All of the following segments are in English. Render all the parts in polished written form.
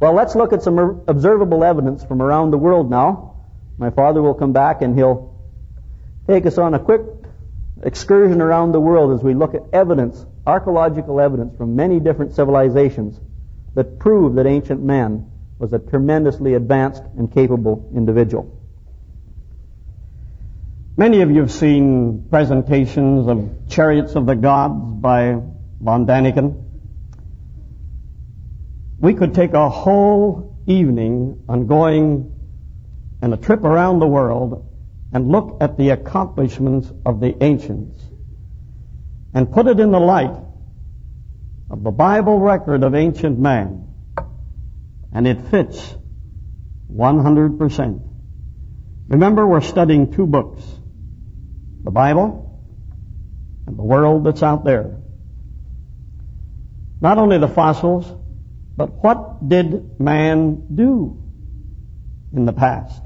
Well, let's look at some observable evidence from around the world now. My father will come back and he'll take us on a quick excursion around the world as we look at evidence, archaeological evidence from many different civilizations that prove that ancient man was a tremendously advanced and capable individual. Many of you have seen presentations of Chariots of the Gods by von Daniken. We could take a whole evening on going on a trip around the world and look at the accomplishments of the ancients and put it in the light of the Bible record of ancient man, and it fits 100%. Remember, we're studying two books, the Bible and the world that's out there. Not only the fossils, but what did man do in the past?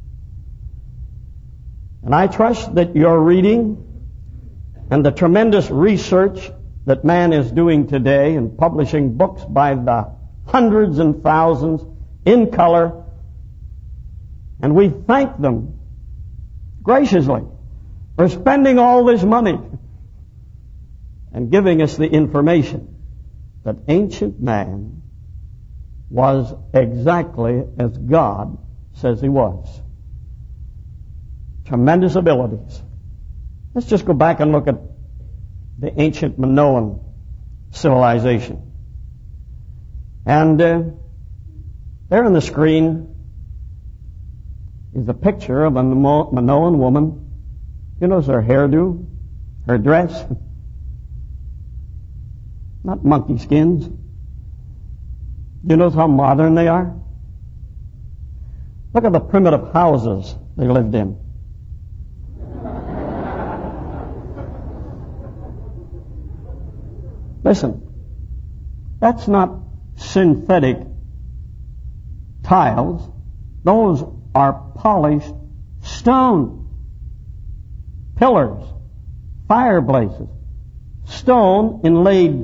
And I trust that your reading and the tremendous research that man is doing today and publishing books by the hundreds and thousands in color, and we thank them graciously for spending all this money and giving us the information that ancient man was exactly as God says he was. Tremendous abilities. Let's just go back and look at the ancient Minoan civilization. And there on the screen is a picture of a Minoan woman. You notice her hairdo, her dress, not monkey skins. You notice how modern they are? Look at the primitive houses they lived in. Listen, that's not synthetic tiles. Those are polished stone. Pillars, fireplaces, stone inlaid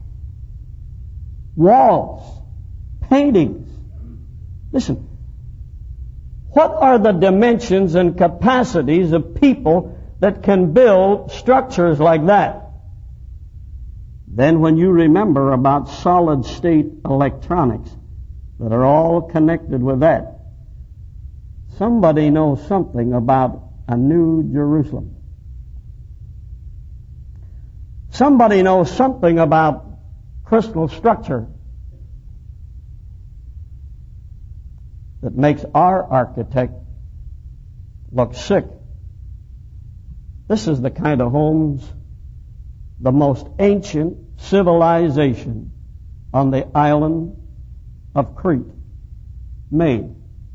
walls, paintings. Listen, what are the dimensions and capacities of people that can build structures like that? Then when you remember about solid state electronics that are all connected with that, somebody knows something about a new Jerusalem. Somebody knows something about crystal structure that makes our architect look sick. This is the kind of homes the most ancient civilization on the island of Crete made.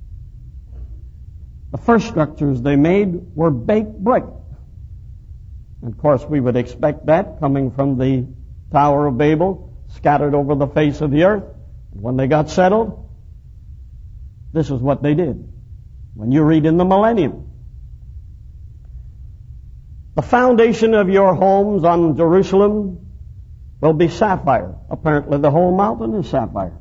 The first structures they made were baked brick. And of course, we would expect that coming from the Tower of Babel, scattered over the face of the earth. And when they got settled, this is what they did. When you read in the Millennium, the foundation of your homes on Jerusalem will be sapphire. Apparently, the whole mountain is sapphire.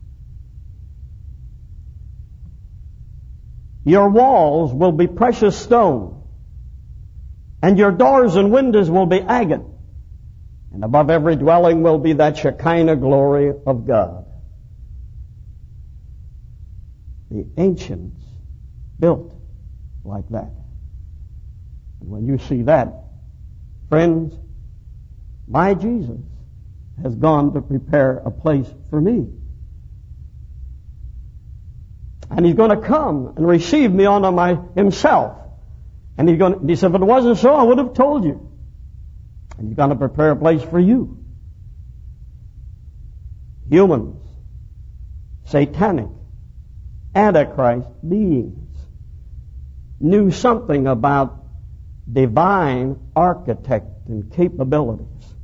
Your walls will be precious stone, and your doors and windows will be agate. And above every dwelling will be that Shekinah glory of God. The ancients built like that. And when you see that, friends, my Jesus has gone to prepare a place for me. And he's going to come and receive me unto himself. And he said, if it wasn't so, I would have told you. And he's going to prepare a place for you. Humans, satanic, antichrist beings knew something about divine architect and capabilities.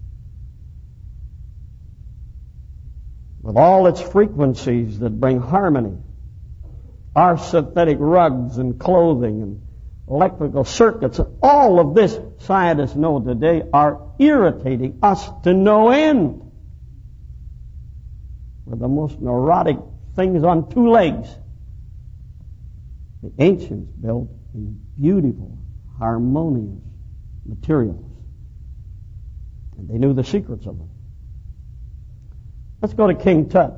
With all its frequencies that bring harmony, our synthetic rugs and clothing and electrical circuits, and all of this, scientists know today, are irritating us to no end. We're the most neurotic things on two legs. The ancients built in beautiful, harmonious materials. And they knew the secrets of them. Let's go to King Tut.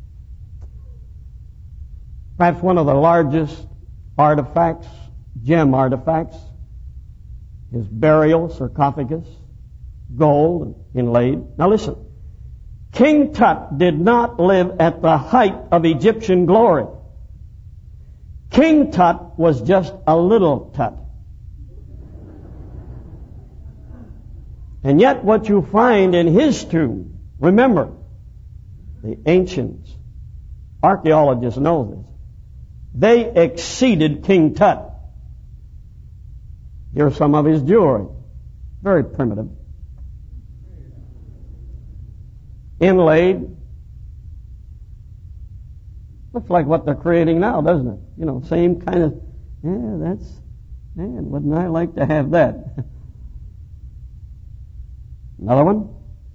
Perhaps one of the largest artifacts, gem artifacts, his burial sarcophagus, gold inlaid. Now listen, King Tut did not live at the height of Egyptian glory. King Tut was just a little Tut. And yet what you find in his tomb, remember, the ancients, archaeologists know this, they exceeded King Tut. Here's some of his jewelry. Very primitive. Inlaid. Looks like what they're creating now, doesn't it? You know, same kind of, man, wouldn't I like to have that? Another one.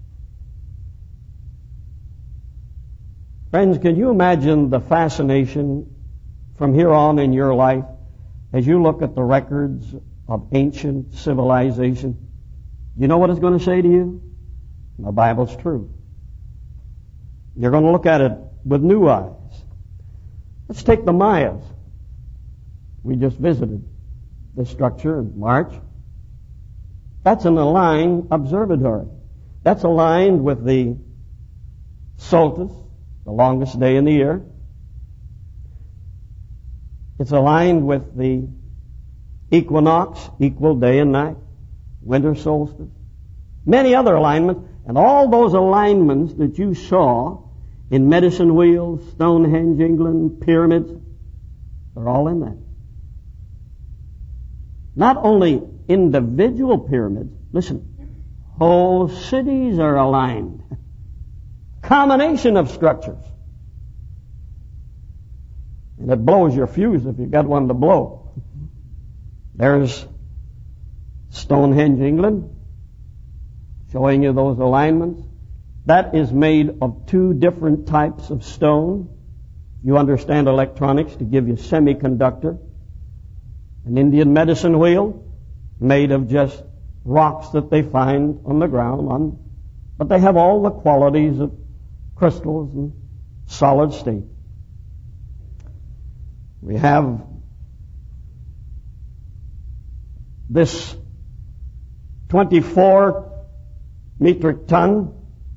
Friends, can you imagine the fascination from here on in your life as you look at the records of ancient civilization? You know what it's going to say to you? The Bible's true. You're going to look at it with new eyes. Let's take the Mayas. We just visited this structure in March. That's an aligned observatory. That's aligned with the solstice, the longest day in the year. It's aligned with the equinox, equal day and night, winter solstice, many other alignments, and all those alignments that you saw in Medicine Wheel, Stonehenge, England, pyramids, they're all in that. Not only individual pyramids, listen, whole cities are aligned. Combination of structures. And it blows your fuse if you've got one to blow. There's Stonehenge, England, showing you those alignments. That is made of two different types of stone. You understand electronics to give you semiconductor. An Indian medicine wheel made of just rocks that they find on the ground, but they have all the qualities of crystals and solid state. We have this 24 metric ton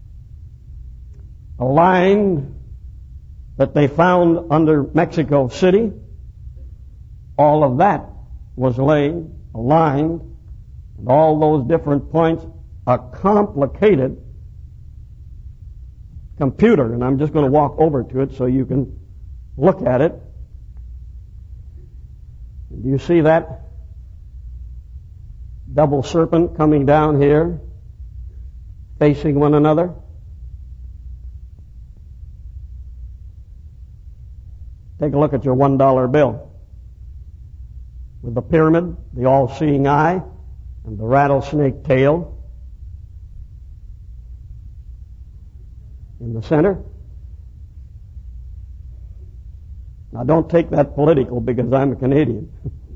aligned that they found under Mexico City. All of that was laid, aligned, and all those different points, a complicated computer, and I'm just going to walk over to it so you can look at it. Do you see that double serpent coming down here, facing one another? Take a look at your $1 bill. With the pyramid, the all-seeing eye, and the rattlesnake tail in the center. Now don't take that political because I'm a Canadian.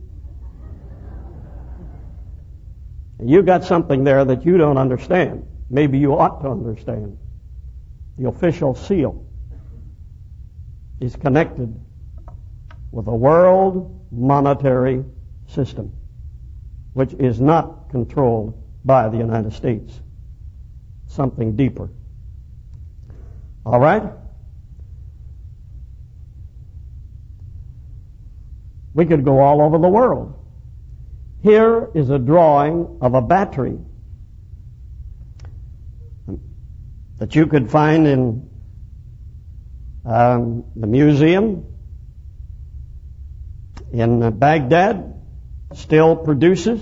You got something there that you don't understand. Maybe you ought to understand. The official seal is connected with a world monetary system, which is not controlled by the United States. Something deeper. All right? We could go all over the world. Here is a drawing of a battery that you could find in the museum in Baghdad. Still produces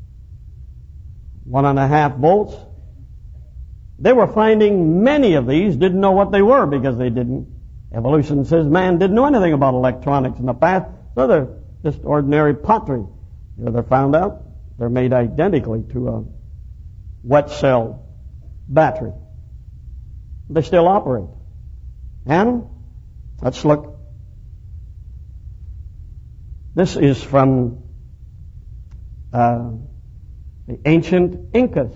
1.5 volts. They were finding many of these, didn't know what they were because they didn't. Evolution says man didn't know anything about electronics in the past, so they're just ordinary pottery. They're found out they're made identically to a wet cell battery. They still operate. And Let's look. This is from the ancient Incas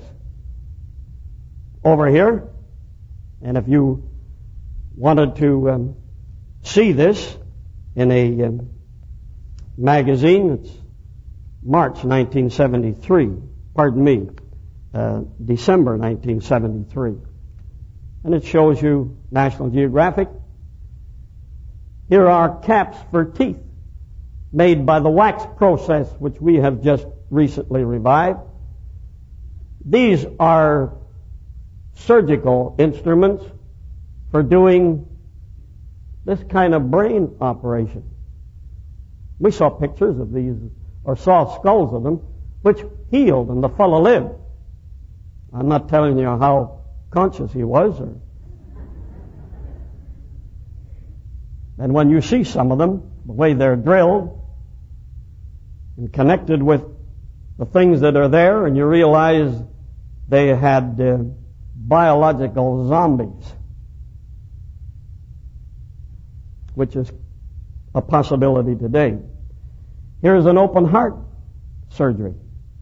over here. And if you wanted to see this in a magazine, it's March 1973. Pardon me, December 1973. And it shows you National Geographic. Here are caps for teeth made by the wax process, which we have just recently revived. These are surgical instruments for doing this kind of brain operation. We saw pictures of these, or saw skulls of them, which healed and the fellow lived. I'm not telling you how conscious he was. And when you see some of them, the way they're drilled and connected with the things that are there, and you realize they had biological zombies, which is a possibility today. Here's an open heart surgery.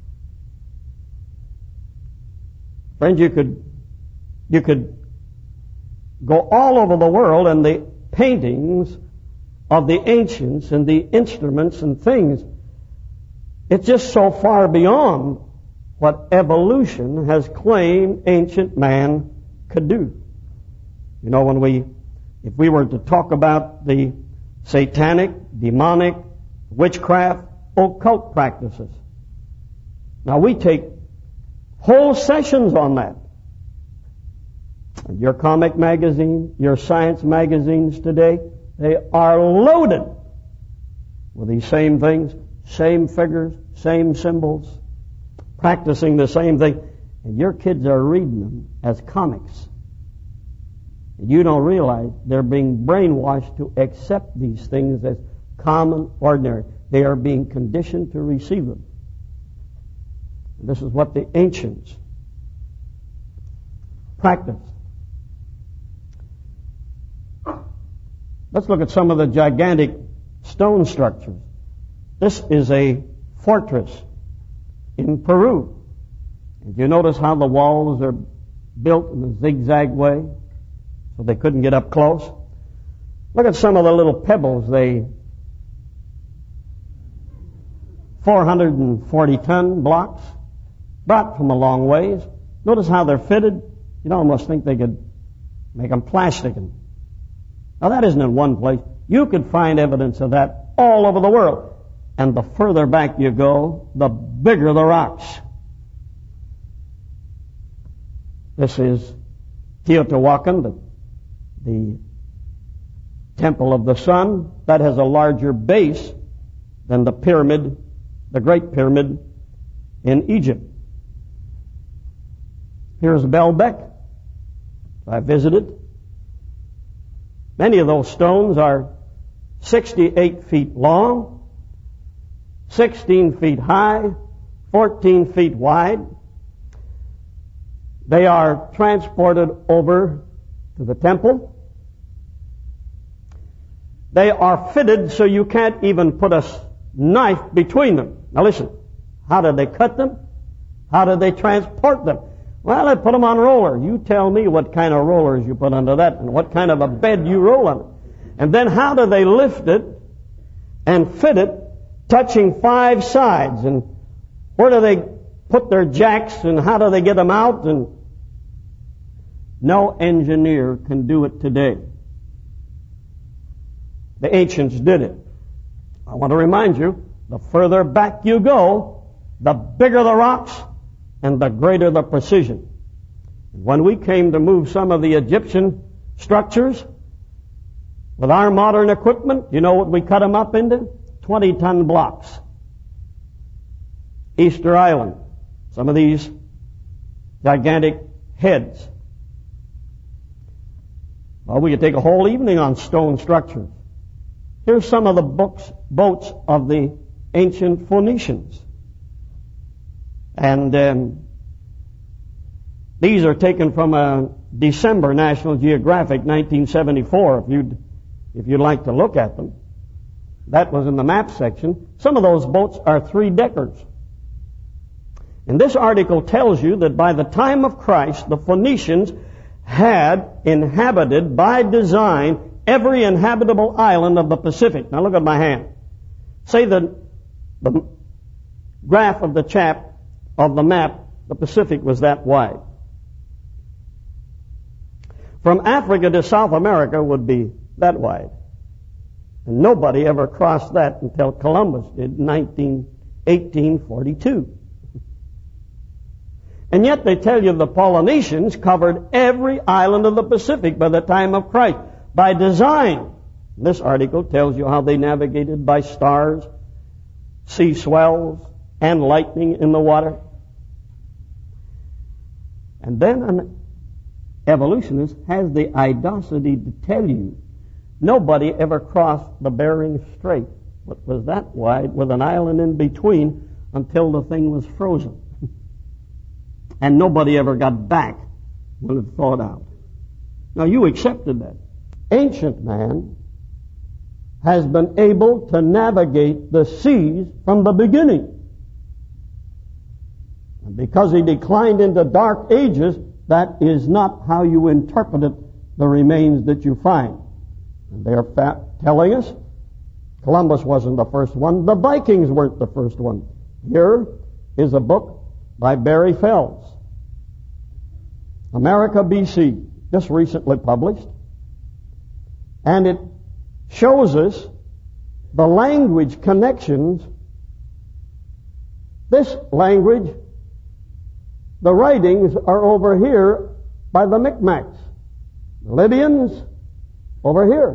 Friends, you could go all over the world, and the paintings of the ancients and the instruments and things, it's just so far beyond what evolution has claimed ancient man could do. You know, if we were to talk about the satanic, demonic, witchcraft, occult practices, now we take whole sessions on that. Your comic magazine, your science magazines today, they are loaded with these same things, same figures, same symbols, practicing the same thing. And your kids are reading them as comics. And you don't realize they're being brainwashed to accept these things as common, ordinary. They are being conditioned to receive them. And this is what the ancients practiced. Let's look at some of the gigantic stone structures. This is a fortress in Peru. And you notice how the walls are built in a zigzag way so they couldn't get up close? Look at some of the little pebbles. 440-ton blocks brought from a long ways. Notice how they're fitted. You'd almost think they could make them plastic. Now that isn't in one place. You could find evidence of that all over the world. And the further back you go, the bigger the rocks. This is Teotihuacan, the Temple of the Sun. That has a larger base than the pyramid, the Great Pyramid in Egypt. Here's Baalbek. I visited. Many of those stones are 68 feet long, 16 feet high, 14 feet wide. They are transported over to the temple. They are fitted so you can't even put a knife between them. Now listen, how did they cut them? How did they transport them? Well, they put them on roller. You tell me what kind of rollers you put under that and what kind of a bed you roll on it. And then how do they lift it and fit it, touching 5 sides? And where do they put their jacks and how do they get them out? And no engineer can do it today. The ancients did it. I want to remind you, the further back you go, the bigger the rocks, and the greater the precision. When we came to move some of the Egyptian structures with our modern equipment, you know what we cut them up into? 20-ton blocks. Easter Island, some of these gigantic heads. Well, we could take a whole evening on stone structures. Here's some of the boats of the ancient Phoenicians. And these are taken from a December National Geographic 1974. If you'd if you'd like to look at them. That was in the map section. Some of those boats are 3-deckers. And this article tells you that by the time of Christ, the Phoenicians had inhabited by design every inhabitable island of the Pacific. Now look at my hand. Say the graph of the map, the Pacific was that wide. From Africa to South America would be that wide. And nobody ever crossed that until Columbus did in 1842. And yet they tell you the Polynesians covered every island of the Pacific by the time of Christ, by design. This article tells you how they navigated by stars, sea swells, and lightning in the water. And then an evolutionist has the audacity to tell you nobody ever crossed the Bering Strait, what was that wide, with an island in between, until the thing was frozen. And nobody ever got back when it thawed out. Now you accepted that. Ancient man has been able to navigate the seas from the beginning. And because he declined into dark ages, that is not how you interpret the remains that you find. And they're telling us Columbus wasn't the first one. The Vikings weren't the first one. Here is a book by Barry Fells, America BC, just recently published. And it shows us the language connections. This language, the writings are over here by the Micmacs. The Lydians, over here.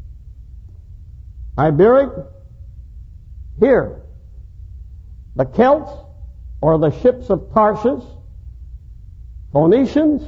Iberic, here. The Celts, or the ships of Tarshish. Phoenicians,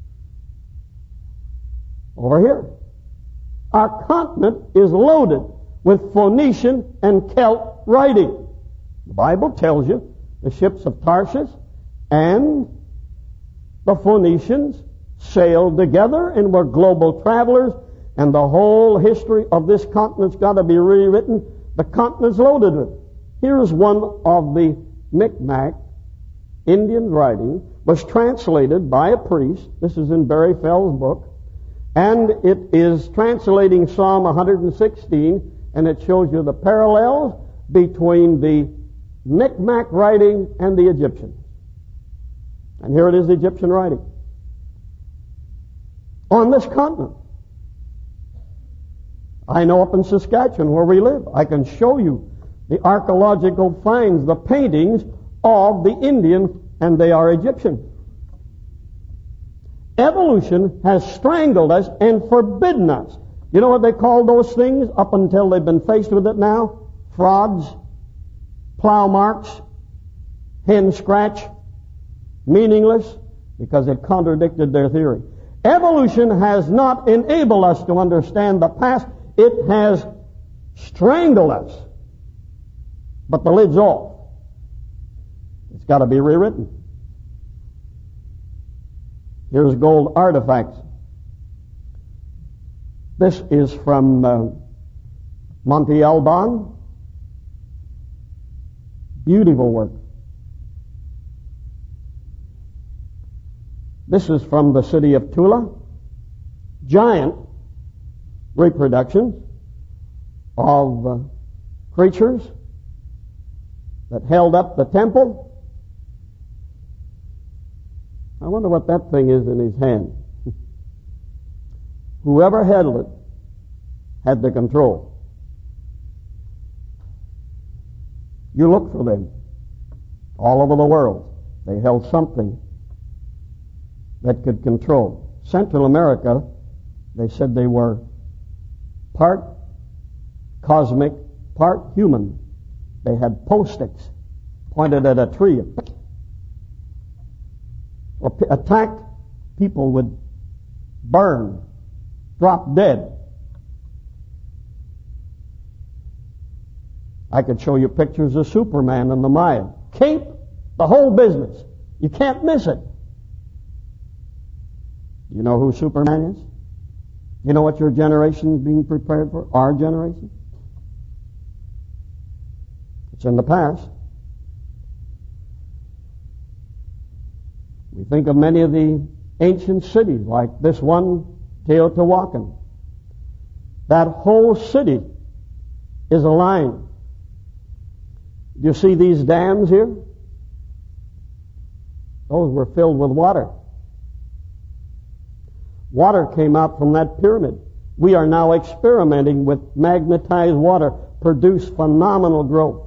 over here. Our continent is loaded with Phoenician and Celt writing. The Bible tells you the ships of Tarshish and the Phoenicians sailed together and were global travelers, and the whole history of this continent's got to be rewritten. The continent's loaded with it. Here's one of the Micmac Indian writing, was translated by a priest. This is in Barry Fell's book. And it is translating Psalm 116, and it shows you the parallels between the Micmac writing and the Egyptian. And here it is, the Egyptian writing. On this continent. I know up in Saskatchewan where we live, I can show you the archaeological finds, the paintings of the Indian, and they are Egyptian. Evolution has strangled us and forbidden us. You know what they call those things up until they've been faced with it now? Frauds, plow marks, hen scratch, meaningless, because it contradicted their theory. Evolution has not enabled us to understand the past. It has strangled us. But the lid's off. It's got to be rewritten. Here's gold artifacts. This is from Monte Alban. Beautiful work. This is from the city of Tula. Giant reproductions of creatures that held up the temple. I wonder what that thing is in his hand. Whoever held it had the control. You look for them all over the world. They held something that could control. Central America, they said they were part cosmic, part human. They had post sticks pointed at a tree. Or attacked, people would burn, drop dead. I could show you pictures of Superman and the Maya. Cape, the whole business. You can't miss it. You know who Superman is? You know what your generation is being prepared for? Our generation? It's in the past. We think of many of the ancient cities, like this one, Teotihuacan. That whole city is a line. Do you see these dams here? Those were filled with water. Water came out from that pyramid. We are now experimenting with magnetized water, produced phenomenal growth.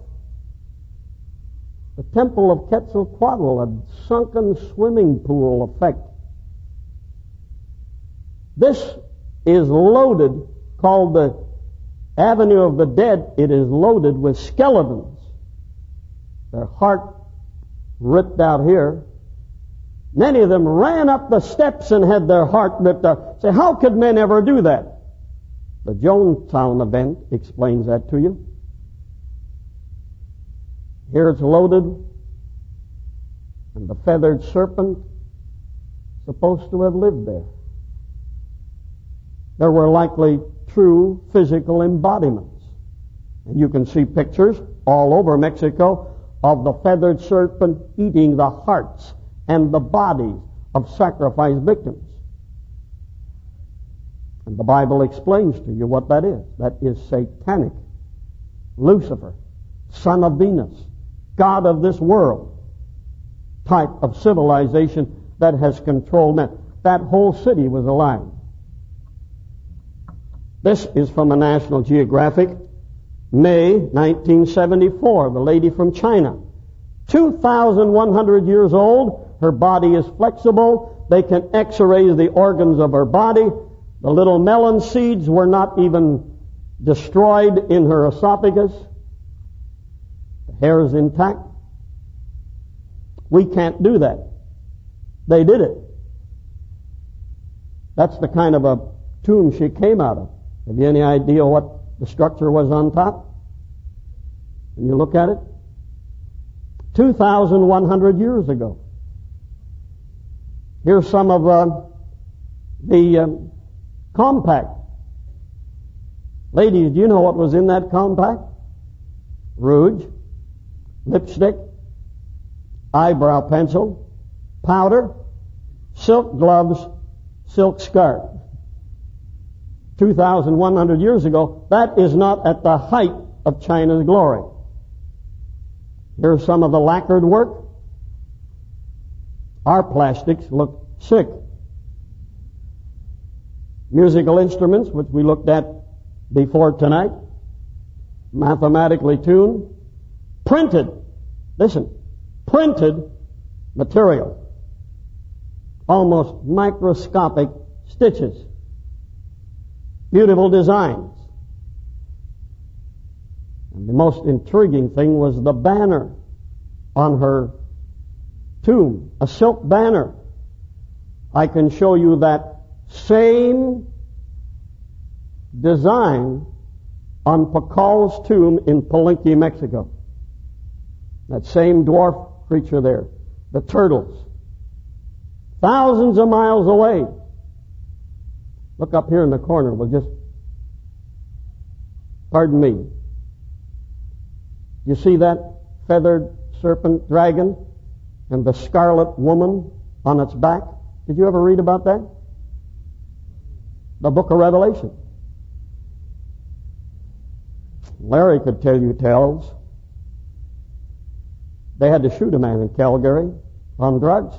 The temple of Quetzalcoatl, a sunken swimming pool effect. This is loaded, called the Avenue of the Dead. It is loaded with skeletons. Their heart ripped out here. Many of them ran up the steps and had their heart ripped out. Say, how could men ever do that? The Jonestown event explains that to you. Here it's loaded, and the feathered serpent supposed to have lived there. There were likely true physical embodiments. And you can see pictures all over Mexico of the feathered serpent eating the hearts and the bodies of sacrificed victims. And the Bible explains to you what that is. That is satanic. Lucifer, son of Venus, god of this world, type of civilization that has controlled men. That whole city was alive. This is from a National Geographic, May 1974, the lady from China. 2,100 years old. Her body is flexible. They can x-ray the organs of her body. The little melon seeds were not even destroyed in her esophagus. The hair is intact. We can't do that. They did it. That's the kind of a tomb she came out of. Have you any idea what the structure was on top? Can you look at it? 2,100 years ago. Here's some of the compact. Ladies, do you know what was in that compact? Rouge, lipstick, eyebrow pencil, powder, silk gloves, silk scarf. 2,100 years ago, that is not at the height of China's glory. Here's some of the lacquered work. Our plastics look sick. Musical instruments, which we looked at before tonight, mathematically tuned, printed, listen, printed material, almost microscopic stitches, beautiful designs. And the most intriguing thing was the banner on her tomb, a silk banner. I can show you that same design on Pacal's tomb in Palenque, Mexico. That same dwarf creature there, the turtles, thousands of miles away. Look up here in the corner. We'll just, pardon me. You see that feathered serpent dragon and the scarlet woman on its back? Did you ever read about that? The book of Revelation. Larry could tell you tales. They had to shoot a man in Calgary on drugs.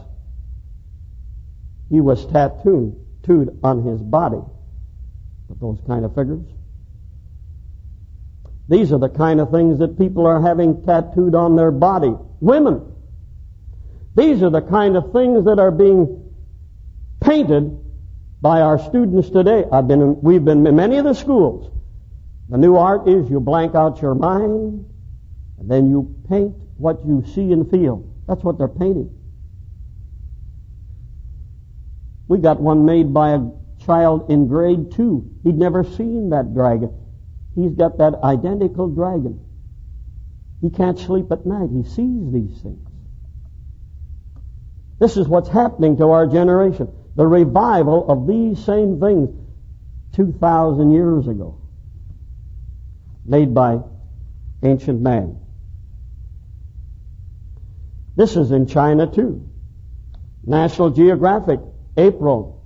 He was tattooed on his body with those kind of figures. These are the kind of things that people are having tattooed on their body. Women. These are the kind of things that are being painted by our students today. We've been in many of the schools. The new art is you blank out your mind and then you paint what you see and feel. That's what they're painting. We got one made by a child in grade 2. He'd never seen that dragon. He's got that identical dragon. He can't sleep at night. He sees these things. This is what's happening to our generation. The revival of these same things. 2,000 years ago, made by ancient man. This is in China too. National Geographic, April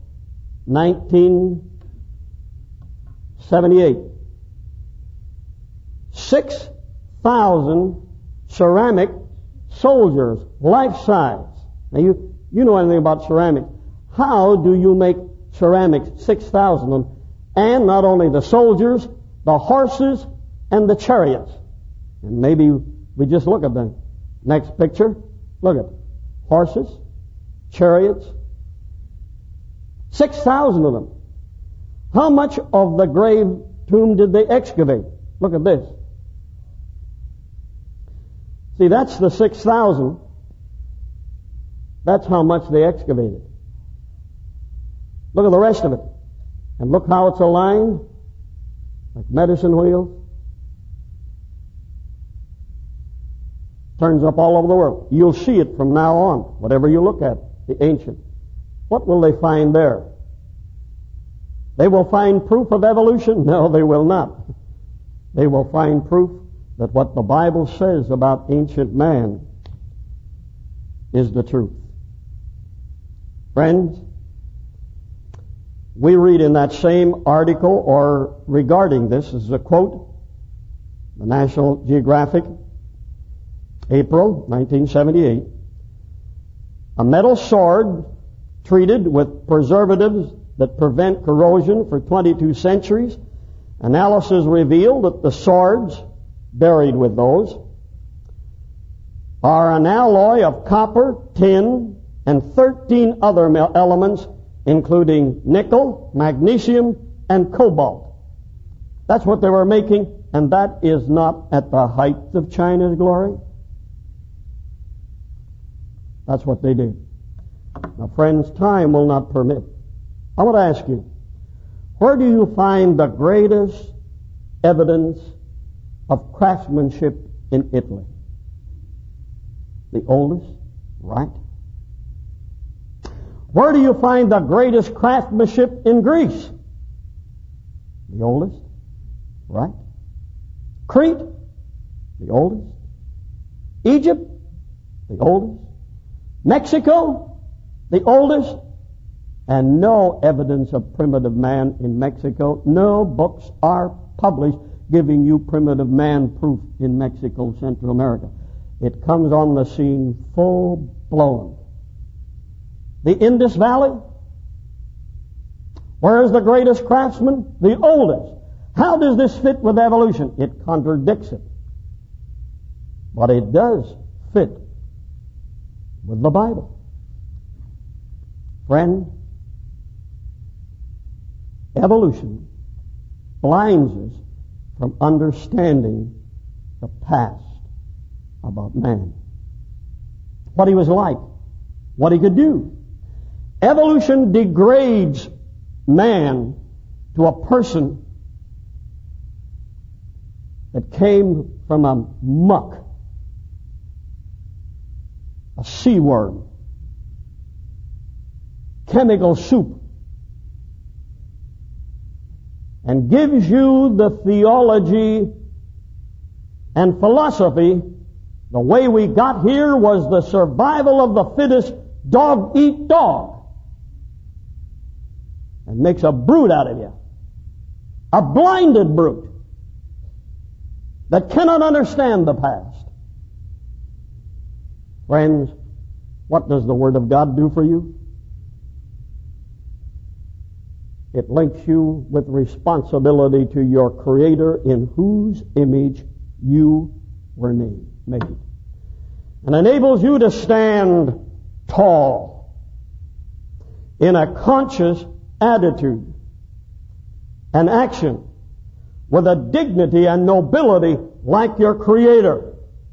1978. 6,000 ceramic soldiers, life size. Now you know anything about ceramics. How do you make ceramics? 6,000 of them. And not only the soldiers, the horses, and the chariots. And maybe we just look at the next picture. Look at horses, chariots. 6,000 of them. How much of the grave tomb did they excavate? Look at this. See, that's the 6,000. That's how much they excavated. Look at the rest of it. And look how it's aligned, like medicine wheels. Turns up all over the world. You'll see it from now on, whatever you look at, the ancient. What will they find there? They will find proof of evolution? No, they will not. They will find proof that what the Bible says about ancient man is the truth. Friends, we read in that same article, or regarding this, is a quote, the National Geographic, April 1978, a metal sword treated with preservatives that prevent corrosion for 22 centuries. Analysis revealed that the swords buried with those are an alloy of copper, tin, and 13 other elements, including nickel, magnesium, and cobalt. That's what they were making, and that is not at the height of China's glory. That's what they did. Now, friends, time will not permit. I want to ask you, where do you find the greatest evidence of craftsmanship in Italy? The oldest, right? Where do you find the greatest craftsmanship in Greece? The oldest, right? Crete, the oldest. Egypt, the oldest. Mexico, the oldest. And no evidence of primitive man in Mexico. No books are published giving you primitive man proof in Mexico, Central America. It comes on the scene full blown. The Indus Valley, where is the greatest craftsman? The oldest. How does this fit with evolution? It contradicts it. But it does fit with the Bible. Friend, evolution blinds us from understanding the past about man. What he was like. What he could do. Evolution degrades man to a person that came from a muck, a sea worm, chemical soup, and gives you the theology and philosophy. The way we got here was the survival of the fittest, dog eat dog, and makes a brute out of you, a blinded brute that cannot understand the past. Friends, what does the Word of God do for you? It links you with responsibility to your Creator, in whose image you were made, and enables you to stand tall in a conscious attitude and action with a dignity and nobility like your Creator.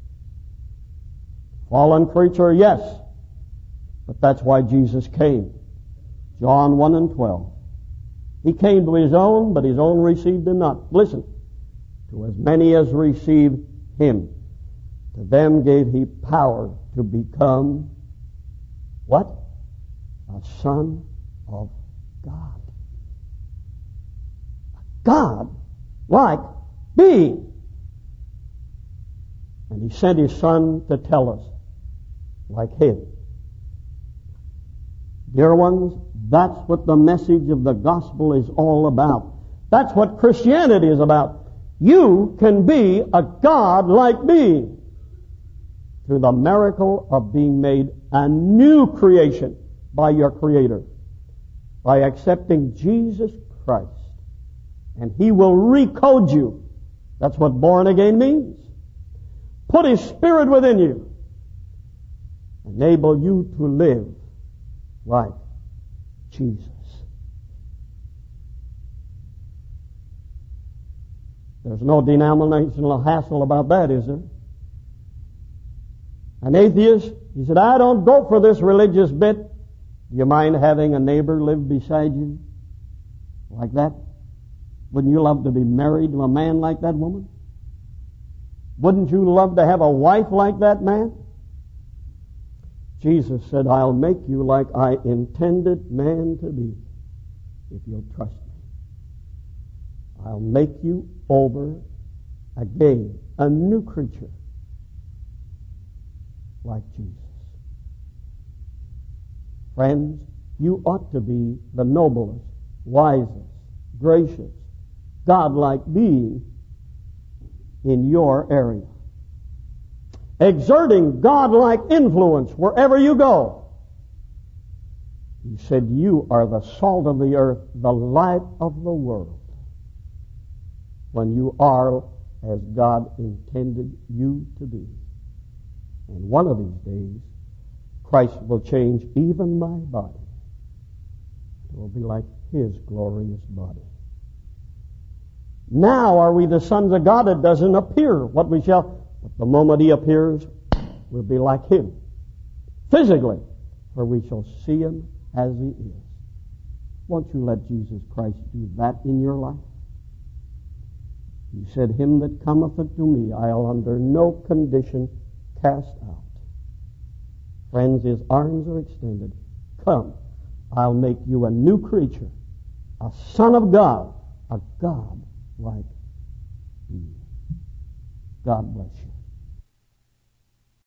Fallen creature, yes, but that's why Jesus came. John 1 and 12. He came to his own, but his own received him not. Listen. To as many as received him, to them gave he power to become what? A son of God. God-like being. And He sent His Son to tell us, like Him. Dear ones, that's what the message of the gospel is all about. That's what Christianity is about. You can be a God-like being through the miracle of being made a new creation by your Creator, by accepting Jesus Christ. And He will recode you. That's what born again means. Put His Spirit within you. Enable you to live like Jesus. There's no denominational hassle about that, is there? An atheist, he said, I don't go for this religious bit. Do you mind having a neighbor live beside you like that? Wouldn't you love to be married to a man like that woman? Wouldn't you love to have a wife like that man? Jesus said, I'll make you like I intended man to be if you'll trust me. I'll make you over again, a new creature like Jesus. Friends, you ought to be the noblest, wisest, gracious, God-like being in your area, exerting God-like influence wherever you go. He said, you are the salt of the earth, the light of the world, when you are as God intended you to be. And one of these days, Christ will change even my body. It will be like His glorious body. Now are we the sons of God. It doesn't appear what we shall. But the moment He appears, we'll be like Him. Physically, for we shall see Him as He is. Won't you let Jesus Christ do that in your life? He said, him that cometh unto me, I'll under no condition cast out. Friends, His arms are extended. Come, I'll make you a new creature, a son of God, a God-like being. God bless you.